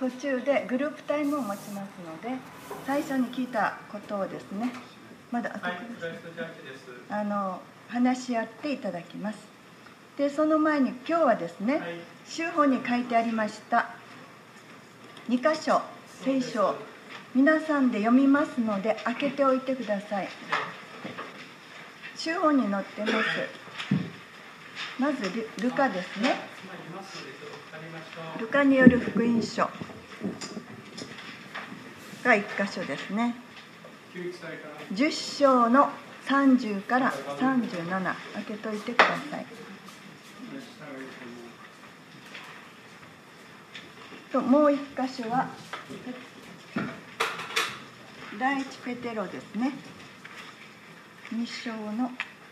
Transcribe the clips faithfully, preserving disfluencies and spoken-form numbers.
途中でグループタイムを持ちますので、最初に聞いたことをですね、まだ後で、はい、あの話し合っていただきます。でその前に今日はですね、はい、週報に書いてありましたに箇所聖書を皆さんで読みますので開けておいてください。週報に載ってます。まず ル, ルカですね。ルカによる福音書がいっ箇所ですね。じゅっ章のさんじゅうからさんじゅうなな開けといてください。ともういっ箇所は第一ペテロですね。に章の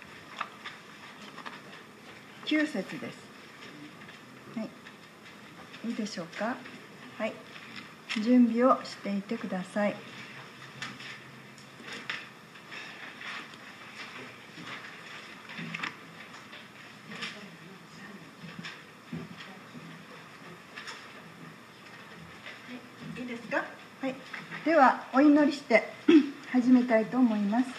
きゅう節です。はい、いいでしょうか。はい、準備をしていてください。いいですか。はい、ではお祈りして始めたいと思います。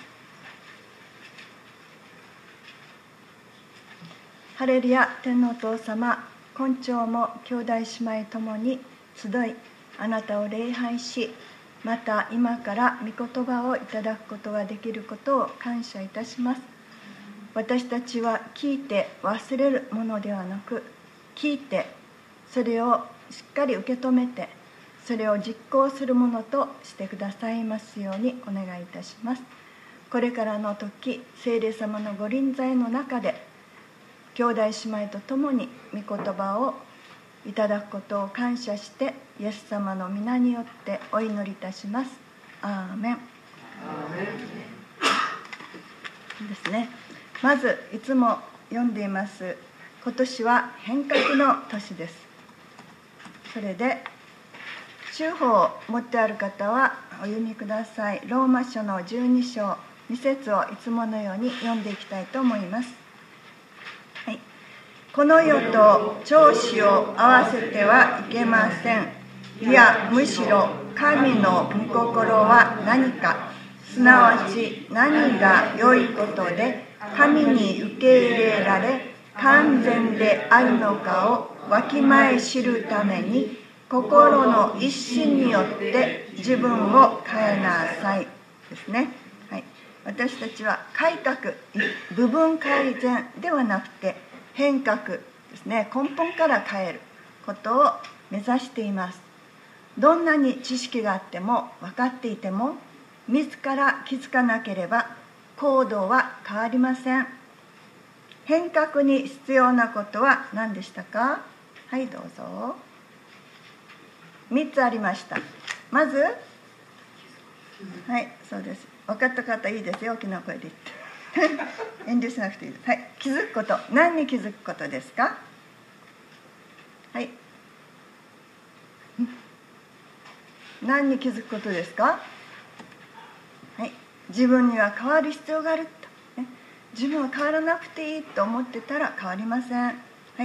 ハレルヤ、天のお父様、今朝も兄弟姉妹ともに集い、あなたを礼拝し、また今から御言葉をいただくことができることを感謝いたします。私たちは聞いて忘れるものではなく、聞いてそれをしっかり受け止めて、それを実行するものとしてくださいますようにお願いいたします。これからの時、聖霊様のご臨在の中で兄弟姉妹と共に御言葉をいただくことを感謝して、イエス様の皆によってお祈りいたします。アーメン。アーメン。いいですね。まずいつも読んでいます、今年は変革の年です。それで週報を持ってある方はお読みください。ローマ書のじゅうに章に節をいつものように読んでいきたいと思います。はい、この世と調子を合わせてはいけません。いや、むしろ神の御心は何か、すなわち何が良いことで神に受け入れられ完全であるのかをわきまえ知るために、心の一心によって自分を変えなさいですね。はい、私たちは改革、部分改善ではなくて変革ですね。根本から変えることを目指しています。どんなに知識があっても分かっていても、自ら気づかなければ行動は変わりません。変革に必要なことは何でしたか。はい、どうぞ。みっつありました。まず、はい、そうです。分かった方いいですよ、大きな声で言って遠慮しなくていいです。はい、気づくこと。何に気づくことですか。はい、何に気づくことですか。はい、自分には変わる必要があると、ね、自分は変わらなくていいと思ってたら変わりません。はい、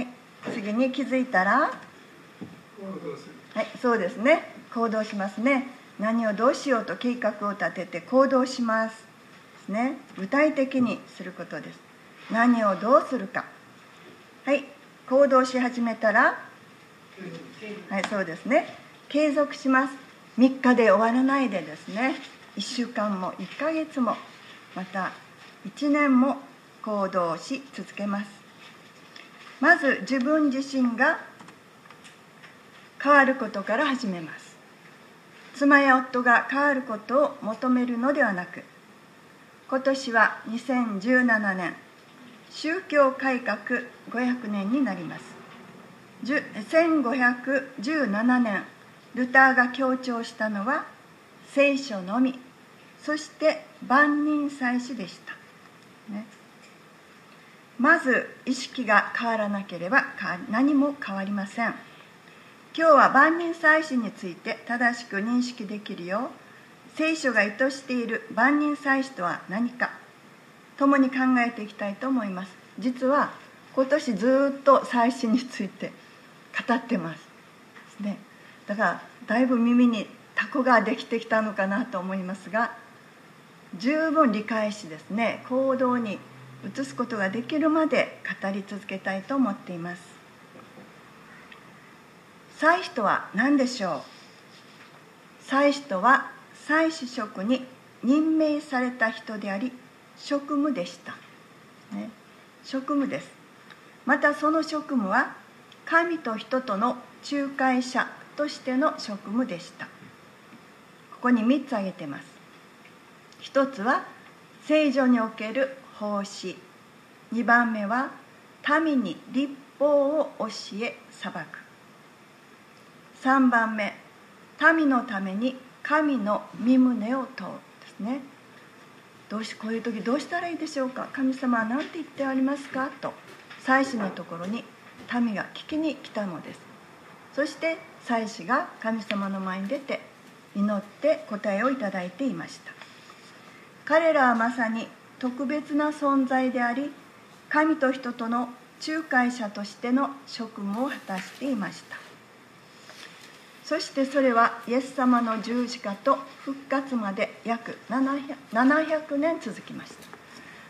次に気づいたら、はい、そうですね。行動しますね。何をどうしようと計画を立てて行動しますですね。具体的にすることです。何をどうするか。はい、行動し始めたら、はい、そうですね。継続します。みっかで終わらないでですね、いっしゅうかんもいっかげつもまたいちねんも行動し続けます。まず自分自身が変わることから始めます。妻や夫が変わることを求めるのではなく、今年はにせんじゅうななねん宗教改革ごひゃくねんになります。せんごひゃくじゅうななねんルターが強調したのは聖書のみ、そして万人祭司でした、ね、まず意識が変わらなければ何も変わりません。今日は万人祭司について正しく認識できるよう、聖書が意図している万人祭司とは何か共に考えていきたいと思います。実は今年ずっと祭司について語ってます、ね、だからだいぶ耳にタコができてきたのかなと思いますが、十分理解しですね、行動に移すことができるまで語り続けたいと思っています。祭司とは何でしょう。祭司とは祭司職に任命された人であり、職務でした、ね、職務です。またその職務は神と人との仲介者としての職務でした。ここにみっつ挙げています。ひとつは聖女における奉仕、にばんめは民に律法を教え裁く、さんばんめ民のために神の御胸を問うですね。どうしこういう時どうしたらいいでしょうか、神様は何て言ってありますかと祭司のところに民が聞きに来たのです。そして祭司が神様の前に出て祈って答えをいただいていました。彼らはまさに特別な存在であり、神と人との仲介者としての職務を果たしていました。そしてそれはイエス様の十字架と復活まで約ななひゃくねん続きました。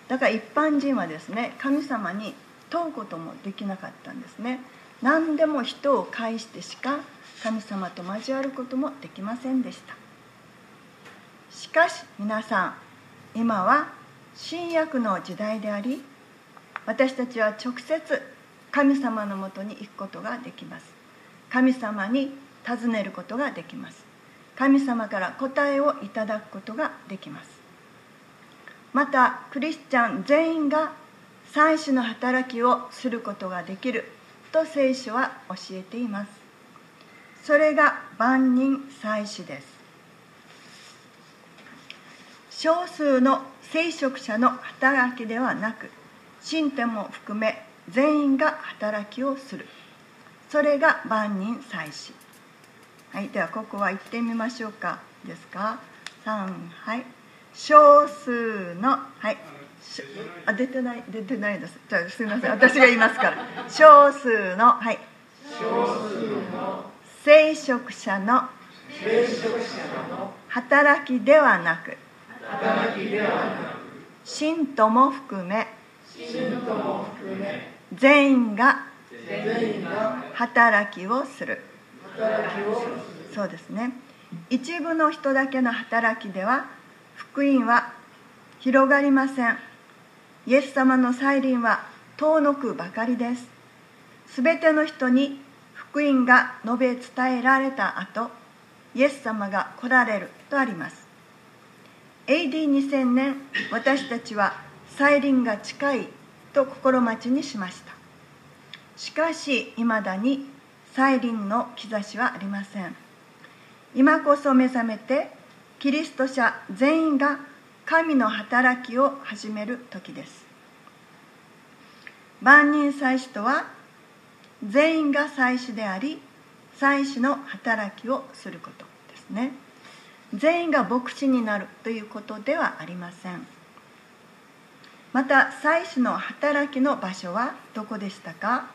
だから一般人はですね、神様に問うこともできなかったんですね。何でも人を介してしか神様と交わることもできませんでした。しかし皆さん、今は新約の時代であり、私たちは直接神様のもとに行くことができます。神様に尋ねることができます。神様から答えをいただくことができます。またクリスチャン全員が祭司の働きをすることができると聖書は教えています。それが万人祭司です。少数の聖職者の働きではなく、信徒も含め全員が働きをする、それが万人祭司。はい、ではここは行ってみましょうか。ですか。さん、はい。少数の、はい。あ、出てない、出てないです。じゃあすみません、私が言いますから。少数の、はい。少数の聖職者の働きではなく、働きではなく、信徒も含め、信徒も含め全員が働きをする。そうですね。一部の人だけの働きでは福音は広がりません。イエス様の再臨は遠のくばかりです。すべての人に福音が述べ伝えられた後、イエス様が来られるとあります。エーディーにせん 年、私たちは再臨が近いと心待ちにしました。しかしいまだに再臨の兆しはありません。今こそ目覚めてキリスト者全員が神の働きを始める時です。万人祭司とは全員が祭司であり、祭司の働きをすることですね。全員が牧師になるということではありません。また祭司の働きの場所はどこでしたか。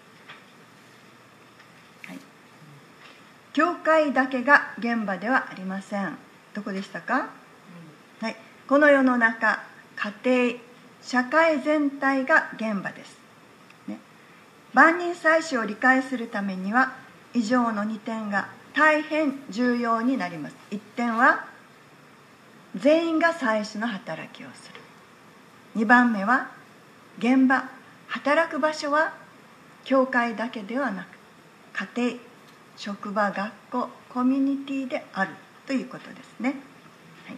教会だけが現場ではありません。どこでしたか、うん、はい、この世の中、家庭、社会全体が現場です、ね、万人祭司を理解するためには以上のにてんが大変重要になります。いってんは全員が祭司の働きをする。にばんめは現場、働く場所は教会だけではなく家庭、職場、学校、コミュニティであるということですね、はい、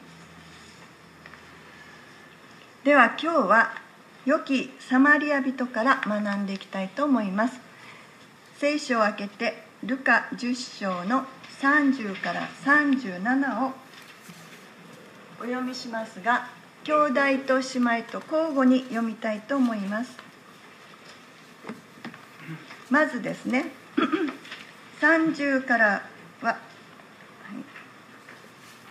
では今日は良きサマリア人から学んでいきたいと思います。聖書を開けてルカじゅっ章のさんじゅうからさんじゅうななをお読みしますが、兄弟と姉妹と交互に読みたいと思います。まずですねさんじゅうからは、はい、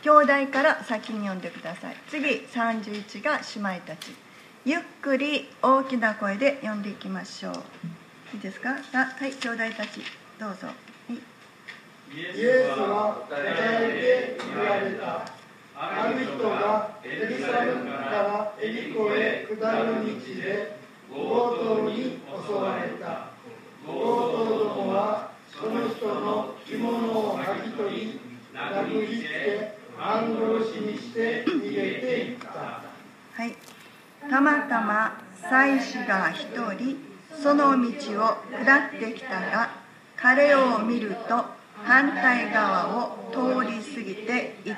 兄弟から先に読んでください。次さんじゅういちが姉妹たち。ゆっくり大きな声で読んでいきましょう。いいですか。はい、兄弟たちどうぞ。はい、 イエスは答えて言われた。ある人がエルサレムからエリコへ下る道で強盗に襲われた。強盗どもはその人の着物を剥ぎ取り、殴りつけ、半殺しにして逃げていった。 はい、たまたま祭司が一人その道を下ってきたが、彼を見ると反対側を通り過ぎていった。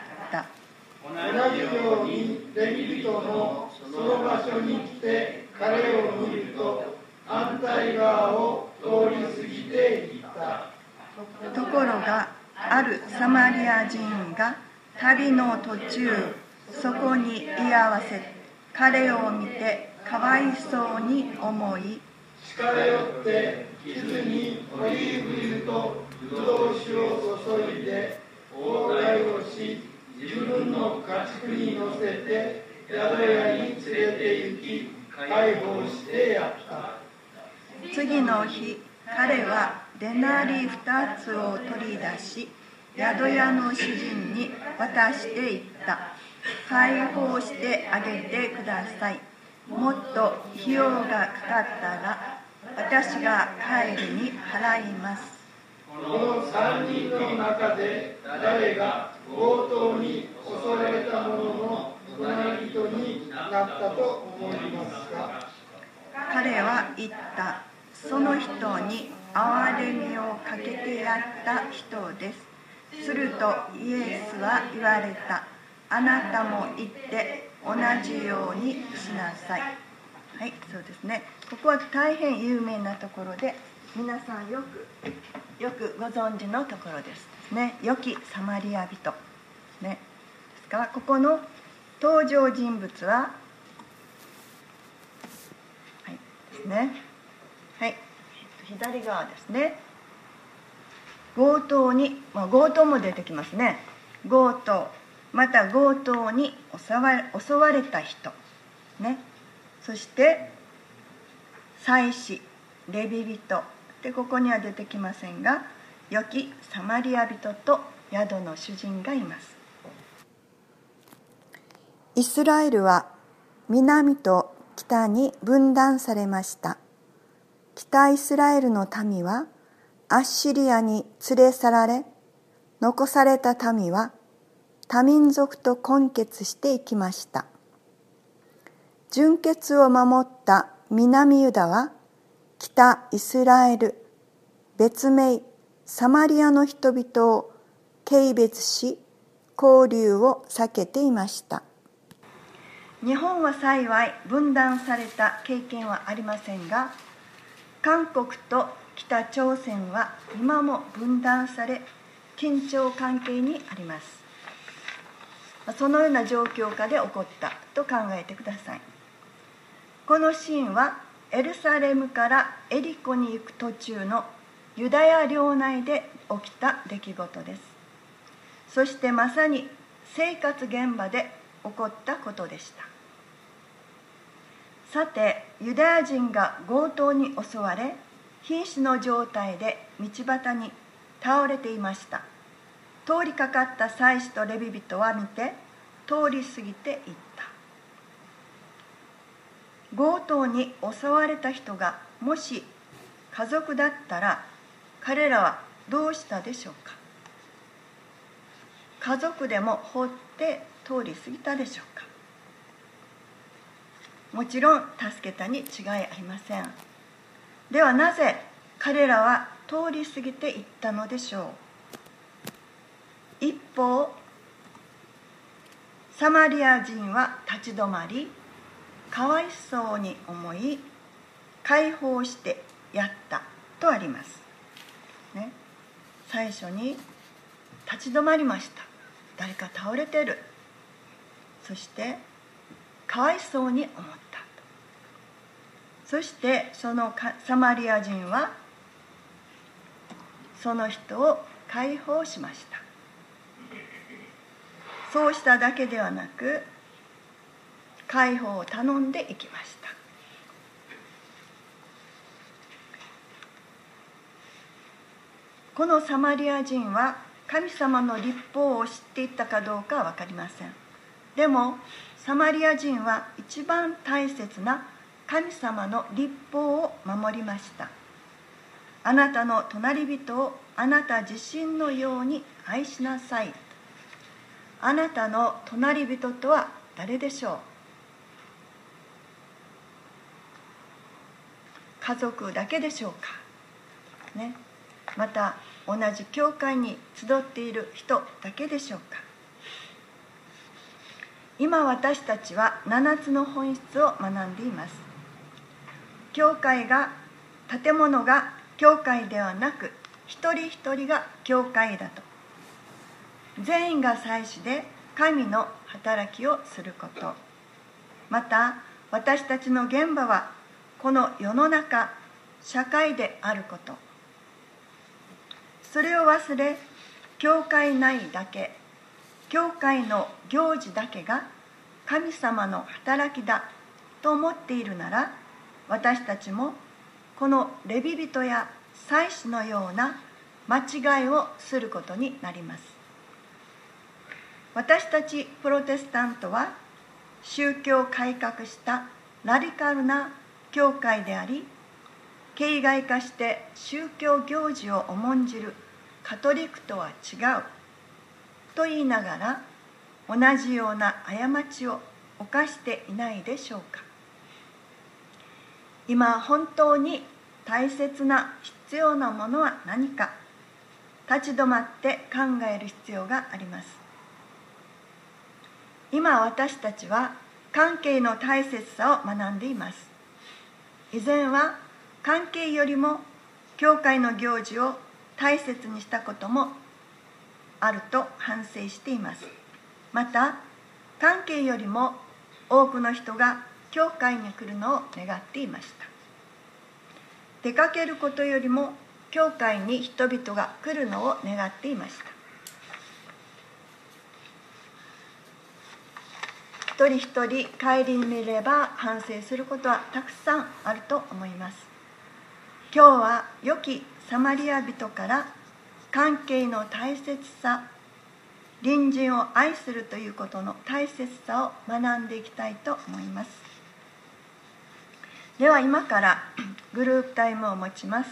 同じようにレビ人もその場所に来て彼を見ると反対側を通り過ぎていった。 ところがあるサマリア人が旅の途中そこに居合わせ、彼を見てかわいそうに思い、 近寄って傷にオリーブ油とブドウ酒を注いで応対をし、自分の家畜に乗せて宿屋に連れて行き解放してやった。 次の日彼はデナリ二つを取り出し宿屋の主人に渡していった。解放してあげてください。もっと費用がかかったら私が帰りに払います。 この三人の中で誰が強盗に襲われた者の隣人になったと思いますか。 彼は言った。その人に憐れみをかけてやった人です。するとイエスは言われた。あなたも行って同じようにしなさい。はい、そうですね。ここは大変有名なところで、皆さんよくよくご存知のところですね。良きサマリア人ね。ですからここの登場人物は、はいですね。はい、左側ですね。強盗に、まあ、強盗も出てきますね。強盗、また強盗に襲わ、襲われた人ね。そして祭司、レビ人で、ここには出てきませんが、良きサマリア人と宿の主人がいます。イスラエルは南と北に分断されました。北イスラエルの民はアッシリアに連れ去られ、残された民は他民族と混血していきました。純血を守った南ユダは北イスラエル、別名サマリアの人々を軽蔑し、交流を避けていました。日本は幸い分断された経験はありませんが、韓国と北朝鮮は今も分断され緊張関係にあります。そのような状況下で起こったと考えてください。このシーンはエルサレムからエリコに行く途中のユダヤ領内で起きた出来事です。そしてまさに生活現場で起こったことでした。さて、ユダヤ人が強盗に襲われ、瀕死の状態で道端に倒れていました。通りかかった祭司とレビ人は見て、通り過ぎていった。強盗に襲われた人がもし家族だったら、彼らはどうしたでしょうか。家族でも放って通り過ぎたでしょうか。もちろん助けたに違いありません。ではなぜ彼らは通り過ぎていったのでしょう。一方、サマリア人は立ち止まり、かわいそうに思い、解放してやったとあります、ね、最初に立ち止まりました。誰か倒れてる。そしてかわいそうに思った。そしてそのサマリア人はその人を解放しました。そうしただけではなく、解放を頼んでいきました。 このサマリア人は神様の律法を知っていたかどうかは分かりません。でもサマリア人は一番大切な神様の律法を守りました。あなたの隣人をあなた自身のように愛しなさい。あなたの隣人とは誰でしょう？家族だけでしょうか、ね、また同じ教会に集っている人だけでしょうか。今私たちは七つの本質を学んでいます。教会が、建物が教会ではなく、一人一人が教会だと。全員が祭司で神の働きをすること。また私たちの現場はこの世の中、社会であること。それを忘れ、教会内だけ、教会の行事だけが神様の働きだと思っているなら、私たちもこのレビ人や祭司のような間違いをすることになります。私たちプロテスタントは宗教を改革したラディカルな教会であり、形骸化して宗教行事を重んじるカトリックとは違うと言いながら、同じような過ちを犯していないでしょうか。今本当に大切な必要なものは何か、立ち止まって考える必要があります。今私たちは関係の大切さを学んでいます。以前は関係よりも教会の行事を大切にしたこともあると反省しています。また関係よりも多くの人が教会に来るのを願っていました。出かけることよりも教会に人々が来るのを願っていました。一人一人顧みれば反省することはたくさんあると思います。今日は良きサマリア人から関係の大切さ、隣人を愛するということの大切さを学んでいきたいと思います。では今からグループタイムを持ちます。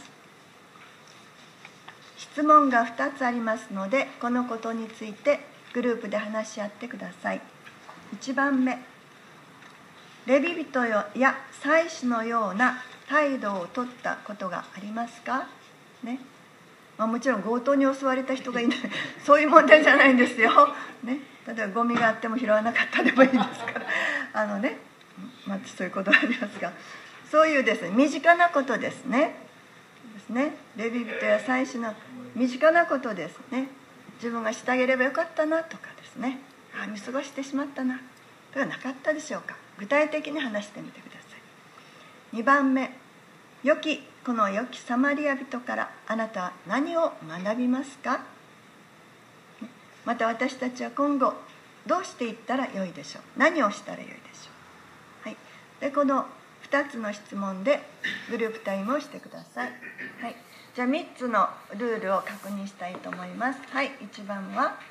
質問がふたつありますので、このことについてグループで話し合ってください。いちばんめ、レビ人や祭司のような態度をとったことがありますか、ね、まあ、もちろん強盗に襲われた人がいないそういう問題じゃないんですよ、ね、例えばゴミがあっても拾わなかったでもいいですからあのね、まあ、そういうことがありますが、そういうですね、身近なことですねですねレビ人や祭司の身近なことですね。自分がしてあげればよかったなとかですね、あ見過ごしてしまったなとかなかったでしょうか。具体的に話してみてください。にばんめ、良きこの良きサマリア人からあなたは何を学びますか。また私たちは今後どうしていったらよいでしょう。何をしたらよいでしょう。はい、でこのふたつの質問でグループタイムをしてください。はい、じゃあみっつのルールを確認したいと思います。はい、いちばんは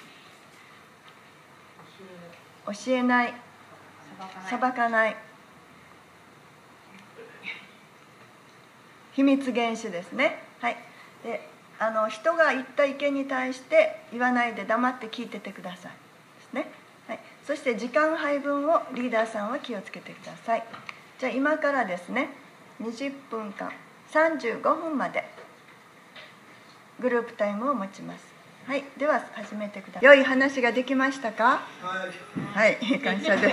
教えない、裁かない、秘密厳守ですね。はい、であの人が言った意見に対して言わないで黙って聞いててくださいですね。はい、そして時間配分をリーダーさんは気をつけてください。じゃあ今からですね、にじゅっぷんかんさんじゅうごふんまでグループタイムを持ちます。はい、では始めてください。良い話ができましたか？はい、はい、感謝です。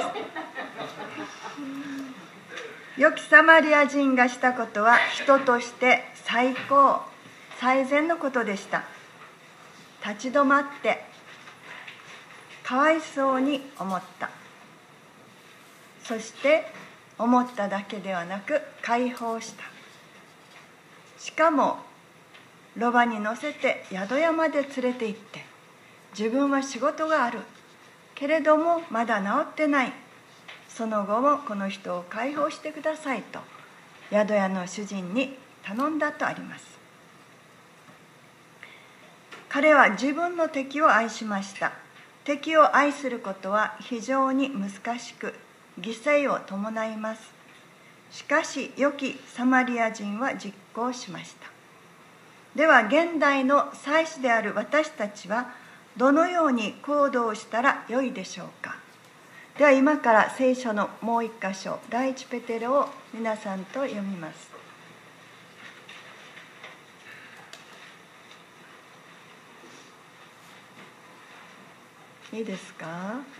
良きサマリア人がしたことは人として最高、最善のことでした。立ち止まってかわいそうに思った。そして思っただけではなく解放した。しかもロバに乗せて宿屋まで連れて行って、自分は仕事があるけれどもまだ治ってない、その後もこの人を解放してくださいと宿屋の主人に頼んだとあります。 彼は自分の敵を愛しました。敵を愛することは非常に難しく、犠牲を伴います。しかし、良きサマリア人は実行しました。では、現代の祭司である私たちは、どのように行動したらよいでしょうか。では、今から聖書のもう一箇所、第一ペテロを皆さんと読みます。いいですか。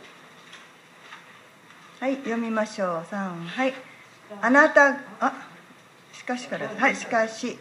はい、読みましょう。さん、はい。あなた、あ、しかしからです。はい、しかし、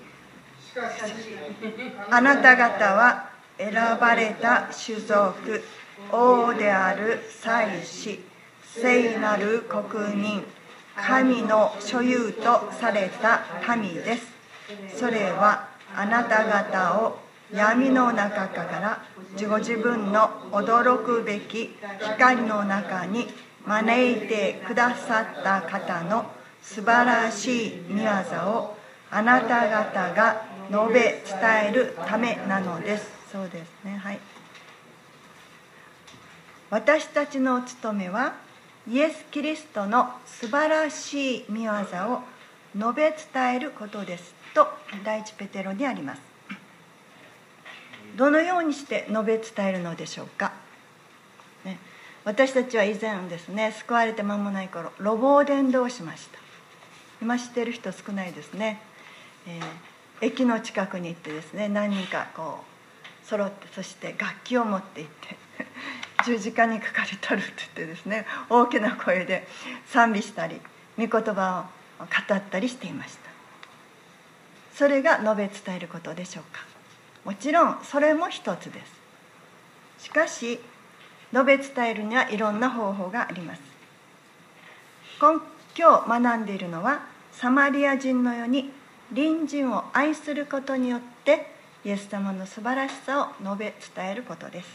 あなた方は選ばれた種族、王である祭司、聖なる国民、神の所有とされた民です。それはあなた方を闇の中からご自分の驚くべき光の中に招いてくださった方の素晴らしい御業をあなた方が述べ伝えるためなのです。そうですね。はい。私たちの務めはイエス・キリストの素晴らしい御業を述べ伝えることですと第一ペテロにあります。どのようにして述べ伝えるのでしょうか、ね、私たちは以前ですね、救われて間もない頃、路傍伝道をしました。今知ってる人少ないですね、えー、駅の近くに行ってですね、何人かこう揃って、そして楽器を持って行って十字架にかかれとるって言ってですね、大きな声で賛美したり御言葉を語ったりしていました。それが述べ伝えることでしょうか。もちろんそれも一つです。しかし述べ伝えるにはいろんな方法があります。今日学んでいるのは、サマリア人のように隣人を愛することによってイエス様の素晴らしさを述べ伝えることです。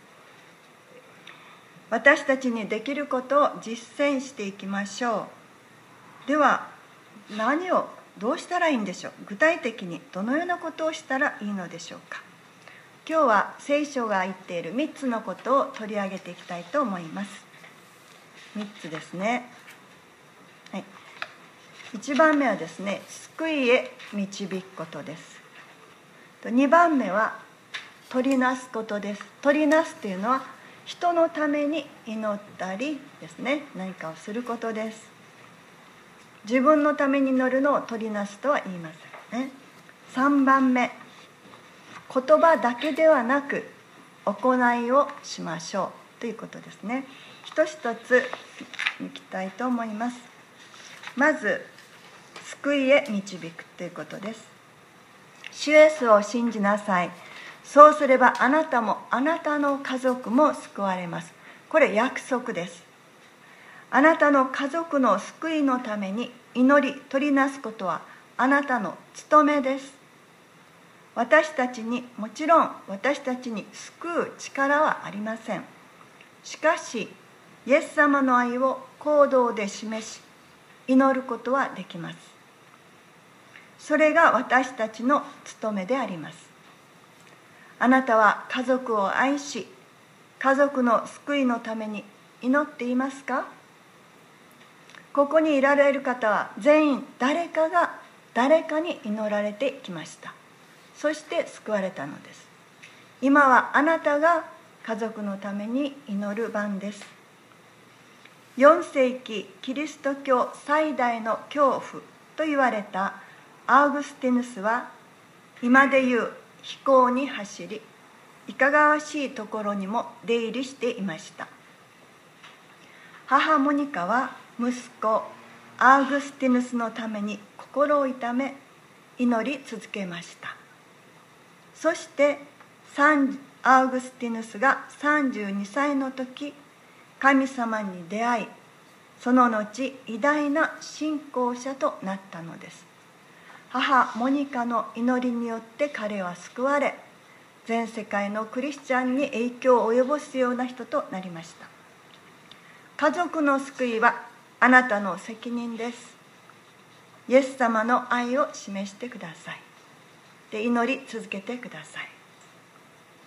私たちにできることを実践していきましょう。では何をどうしたらいいんでしょう。具体的にどのようなことをしたらいいのでしょうか。今日は聖書が言っているみっつのことを取り上げていきたいと思います。みっつですね。はい、いちばんめはですね、救いへ導くことです。にばんめは取りなすことです。取りなすというのは人のために祈ったりですね、何かをすることです。自分のために祈るのを取りなすとは言いませんね。さんばんめ、言葉だけではなく行いをしましょうということですね。一つ一ついきたいと思います。まず救いへ導くということです。主イエスを信じなさい。そうすればあなたもあなたの家族も救われます。これ約束です。あなたの家族の救いのために祈り取りなすことはあなたの務めです。私たちに、もちろん私たちに救う力はありません。しかしイエス様の愛を行動で示し祈ることはできます。それが私たちの務めであります。あなたは家族を愛し、家族の救いのために祈っていますか？ここにいられる方は全員誰かが誰かに祈られてきました。そして救われたのです。今はあなたが家族のために祈る番です。よん世紀キリスト教最大の恐怖と言われたアウグスティヌスは、今でいう飛行に走り、いかがわしいところにも出入りしていました。母モニカは息子アウグスティヌスのために心を痛め祈り続けました。そしてアウグスティヌスがさんじゅうにさいの時、神様に出会い、その後偉大な信仰者となったのです。母モニカの祈りによって彼は救われ、全世界のクリスチャンに影響を及ぼすような人となりました。家族の救いはあなたの責任です。イエス様の愛を示してください。で、祈り続けてください。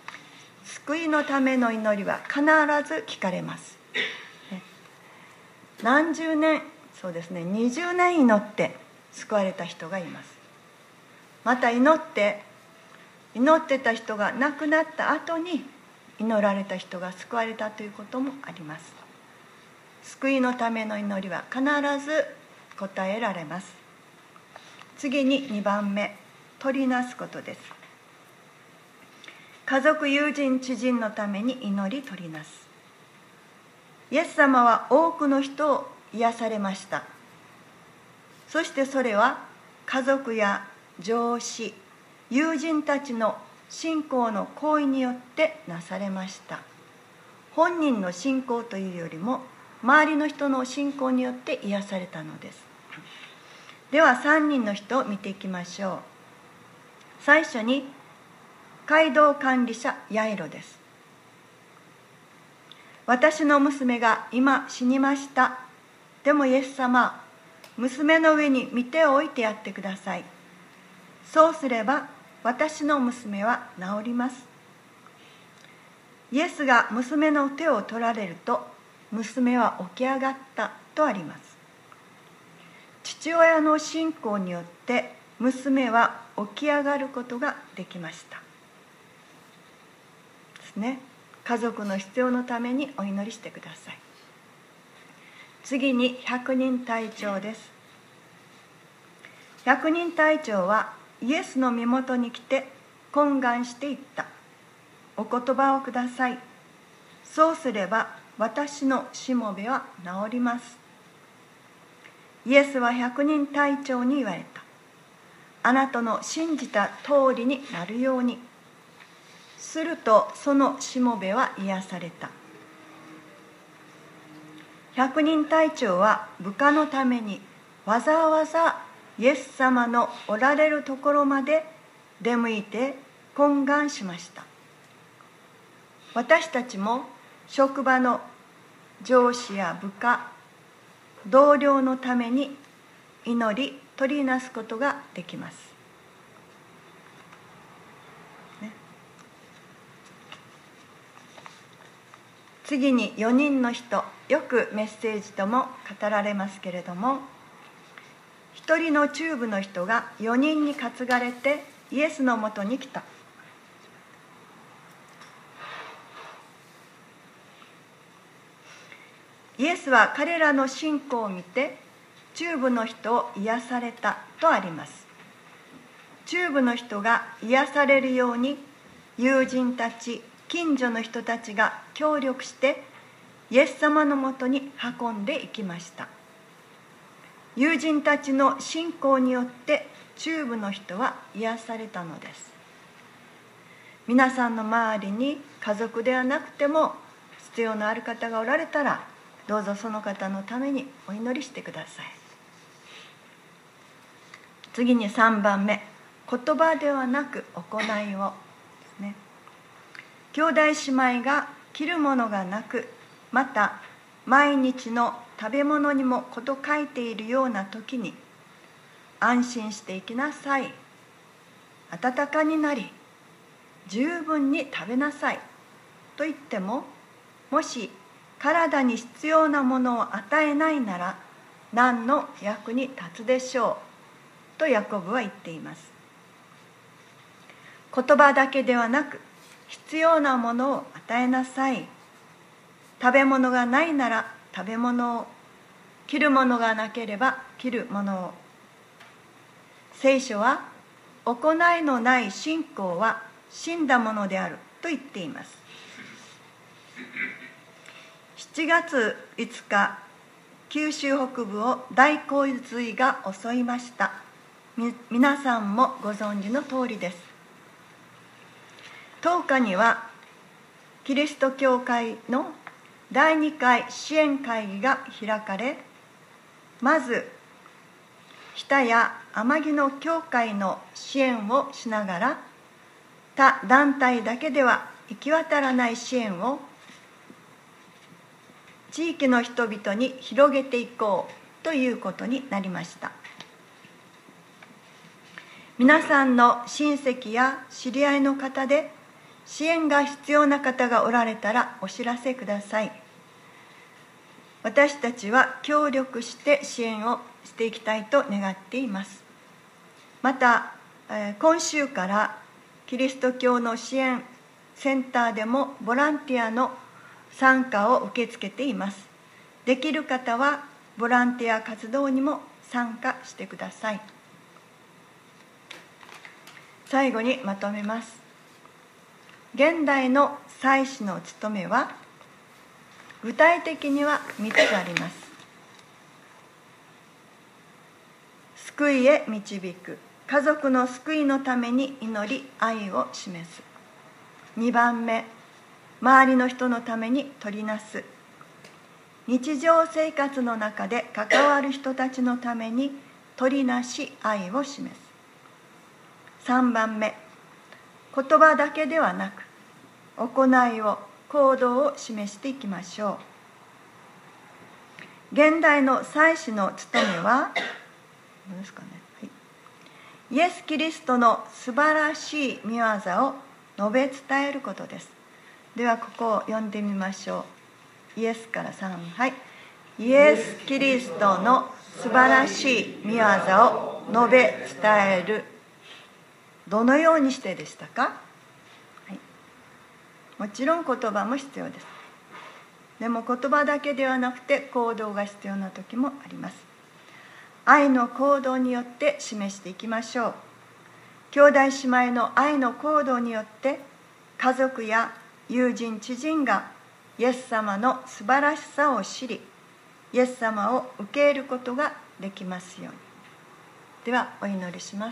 救いのための祈りは必ず聞かれます。何十年、そうですね、にじゅうねん祈って救われた人がいます。また祈って祈ってた人が亡くなった後に祈られた人が救われたということもあります。救いのための祈りは必ず答えられます。次ににばんめ、取りなすことです。家族、友人、知人のために祈り取りなす。イエス様は多くの人を癒されました。そしてそれは家族や上司、友人たちの信仰の行為によってなされました。本人の信仰というよりも周りの人の信仰によって癒されたのです。ではさんにんの人を見ていきましょう。最初に街道管理者ヤイロです。私の娘が今死にました。でもイエス様、娘の上に御手を置いてやってください。そうすれば私の娘は治ります。イエスが娘の手を取られると、娘は起き上がったとあります。父親の信仰によって娘は起き上がることができましたですね。家族の必要のためにお祈りしてください。次に百人隊長です。百人隊長はイエスの身元に来て懇願していった。お言葉をください。そうすれば私のしもべは治ります。イエスは百人隊長に言われた。あなたの信じた通りになるように。するとそのしもべは癒された。百人隊長は部下のためにわざわざイエス様のおられるところまで出向いて懇願しました。私たちも職場の上司や部下、同僚のために祈り取りなすことができます、ね、次によにんの人、よくメッセージとも語られますけれども、ひとりの中部の人がよにんに担がれてイエスのもとに来た。イエスは彼らの信仰を見て中部の人を癒されたとあります。中部の人が癒されるように友人たち、近所の人たちが協力してイエス様のもとに運んでいきました。友人たちの信仰によって中部の人は癒されたのです。皆さんの周りに家族ではなくても必要のある方がおられたら、どうぞその方のためにお祈りしてください。次にさんばんめ、言葉ではなく行いをですね。兄弟姉妹が着るものがなく、また毎日の食べ物にも事欠いているような時に、安心して生きなさい、温かになり十分に食べなさいと言っても、もし体に必要なものを与えないなら何の役に立つでしょうとヤコブは言っています。言葉だけではなく必要なものを与えなさい。食べ物がないなら食べ物を、着るものがなければ着るものを。聖書は行いのない信仰は死んだものであると言っています。しちがついつか、九州北部を大洪水が襲いました。み皆さんもご存知の通りです。とおかにはキリスト教会のだいにかい支援会議が開かれ、まず日田や天城の教会の支援をしながら、他団体だけでは行き渡らない支援を地域の人々に広げていこうということになりました。皆さんの親戚や知り合いの方で支援が必要な方がおられたらお知らせください。私たちは協力して支援をしていきたいと願っています。また、今週からキリスト教の支援センターでもボランティアの参加を受け付けています。できる方はボランティア活動にも参加してください。最後にまとめます。現代の祭司の務めは具体的にはみっつあります。救いへ導く、家族の救いのために祈り愛を示す。にばんめ、周りの人のために取りなす。日常生活の中で関わる人たちのために取りなし愛を示す。さんばんめ、言葉だけではなく行いを、行動を示していきましょう。現代の祭司の務めはどうですかね、はい、イエス・キリストの素晴らしい御業を述べ伝えることです。ではここを読んでみましょう。イエスからさん、はい。イエス・キリストの素晴らしい御業を述べ伝える。どのようにしてでしたか？はい、もちろん言葉も必要です。でも言葉だけではなくて行動が必要な時もあります。愛の行動によって示していきましょう。兄弟姉妹の愛の行動によって家族や友人知人がイエス様の素晴らしさを知り、イエス様を受け入れることができますように。ではお祈りします。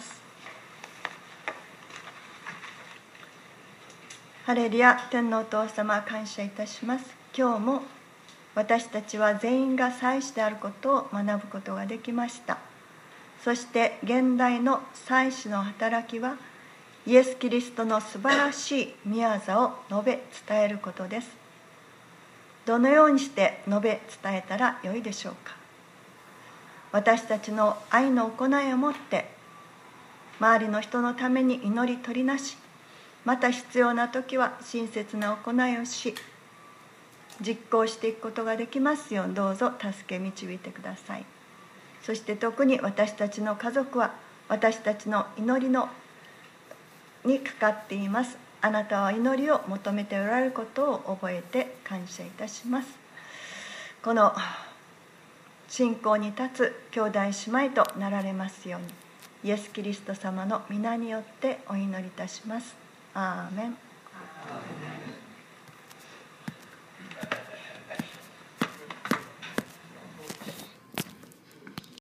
ハレルヤ、天のお父様、感謝いたします。今日も私たちは全員が祭司であることを学ぶことができました。そして現代の祭司の働きはイエス・キリストの素晴らしい御業を述べ伝えることです。どのようにして述べ伝えたらよいでしょうか。私たちの愛の行いをもって周りの人のために祈り取りなし、また必要な時は親切な行いをし、実行していくことができますようどうぞ助け導いてください。そして特に私たちの家族は私たちの祈りのにかかっています。あなたは祈りを求めておられることを覚えて感謝いたします。この信仰に立つ兄弟姉妹となられますように、イエス・キリスト様の皆によってお祈りいたします。アーメン。